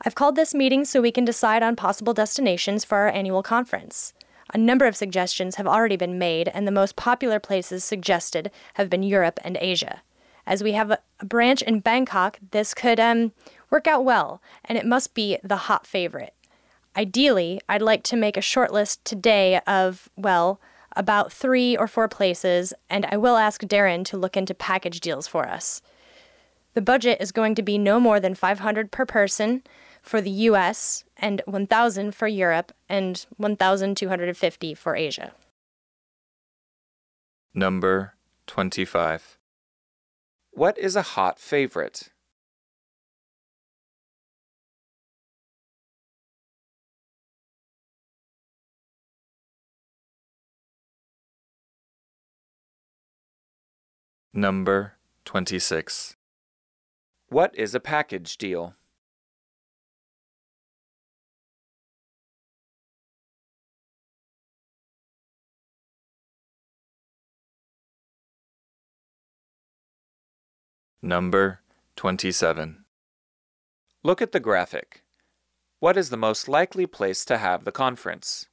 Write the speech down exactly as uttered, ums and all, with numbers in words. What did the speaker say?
I've called this meeting so we can decide on possible destinations for our annual conference. A number of suggestions have already been made, and the most popular places suggested have been Europe and Asia. As we have a, a branch in Bangkok, this could um, work out well, and it must be the hot favorite. Ideally, I'd like to make a short list today of, well, about three or four places, and I will ask Darren to look into package deals for us. The budget is going to be no more than five hundred dollars per person for the U S and one thousand dollars for Europe and one thousand two hundred fifty dollars for Asia. Number twenty-five. What is a hot favorite? Number twenty-six. What is a package deal? Number twenty-seven. Look at the graphic. What is the most likely place to have the conference?